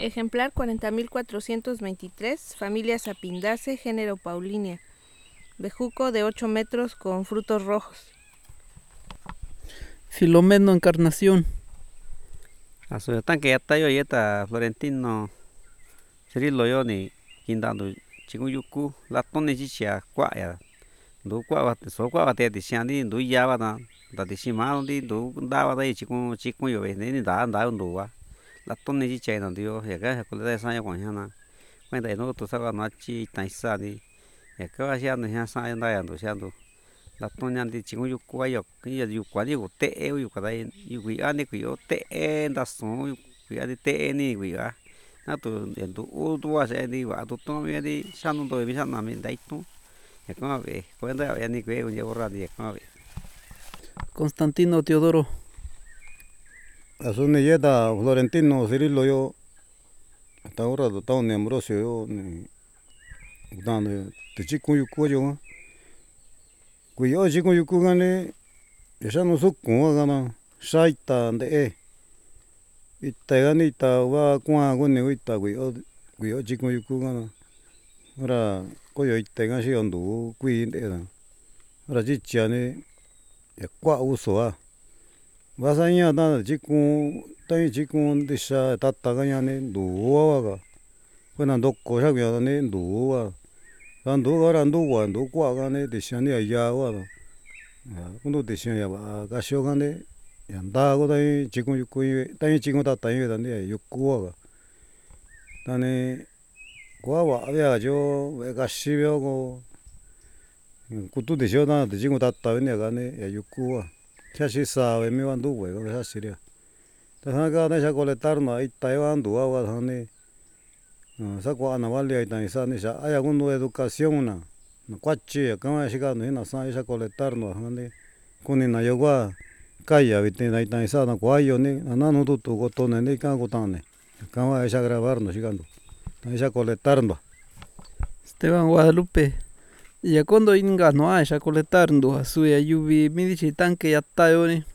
Ejemplar 40.423, familia Sapindaceae, género Paulinia. Bejuco de 8 metros con frutos rojos. Filomeno Encarnación. Tanque yatayo yeta Florentino Cirilo yo ni quindando chikuyuku latoni chichia kwaya ndu kwa so kwa te diciandi ndu yaba da dicimado ndi ndu ndaba dai chiku yo ni nda ndu wa latoni chichia no dio ya ga ko le sa ya kwa hana cuenta no to sa na chi taisa ni ya ka ya no ya sa nda ya ndo sia ndo latoni andi chikuyuku ayo ya yu kwa digo te yu kwa dai yu wi ani ku yo te nda so wi ani te ni wi ga na tu en tu wa se di wa tu to mi di san do mi san na mi dai tu ya como ve cuenta ya ni que un llevo radio como ve Constantino Teodoro. Asuni yeta Florentino Cirilo yo hasta ahora está un Ambrosio yo ni dando te chico yuku yo ku yo chico yuku gane esa no su ko gana saita de ita gani ita wa kwa gune ita ku yo chico yuku gana ora ko yo ita ga si ondu ku de ora chicha ni ya kwa uso a Vasanya da chiku tai chiku ndisha tata ganya ne nduwa ga kuna ndoko sha gya ne nduwa ndu gara nduwa ndu kwa ga ne disha ne ya wa kundo disha ya ba ga sho ga ne ya nda go dai chiku yuku tai chiku tata ye da ne yuku wa ga tane kwa wa ya jo ga shi byo go kutu disha da chiku tata ne ga ne ya yuku wa Chashi sabe mi van du huevo esa sería. Entonces acá de esa colectar no hay taiwan du agua hane. Sa kwa na vale ahí tan sa ni sa hay alguna educación na. No cuachi acá me chica no na sa esa colectar no hane. Kuni na yogua kaya vite na tan sa na kwa yo ni na no tu tu goto ne ni kan gotane. Acá va esa grabar no chicando. Esa colectar no. Esteban Guadalupe. Ya cuando inga no hay ya colectando a su ya yubi mi dice tanque ya está yo ni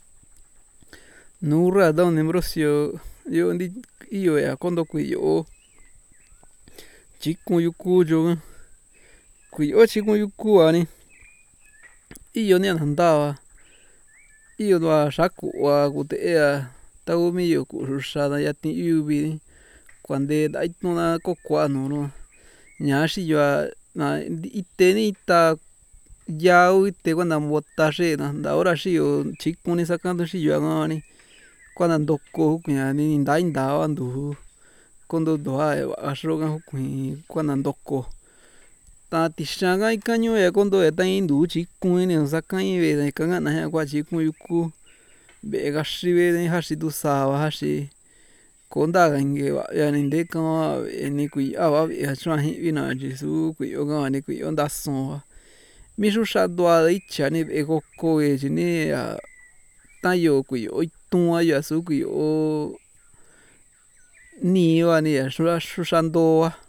nurra da un Ambrosio yo ni yo ya cuando cuyo chico yuku yo cuyo chico yuku ani y yo ni andaba y yo no a saco a gutea tau mi yo kushada ya ti yubi cuando hay una cocoa no ñashi yo na ite ni ta yao ite cuando mbota she na ahora shi yo chico ni sacando shi yo ngani cuando ndoko kunya ni ndai ndaba ndu cuando doa ashroga kui cuando ndoko ta tishanga ikaño ya cuando ta ndu chico ni sakan ibe de kanga na ya kwa chico yuku bega shibe ni hashi tu saba hashi konda gange wa ya ni de ka ni kui aba ya chwa hi vina jisu kui oga ni kui onda son mi su sha doa icha ni e ko e ni ya ta yo kui o tu ya su kui o ni wa ni ya su sha ndo wa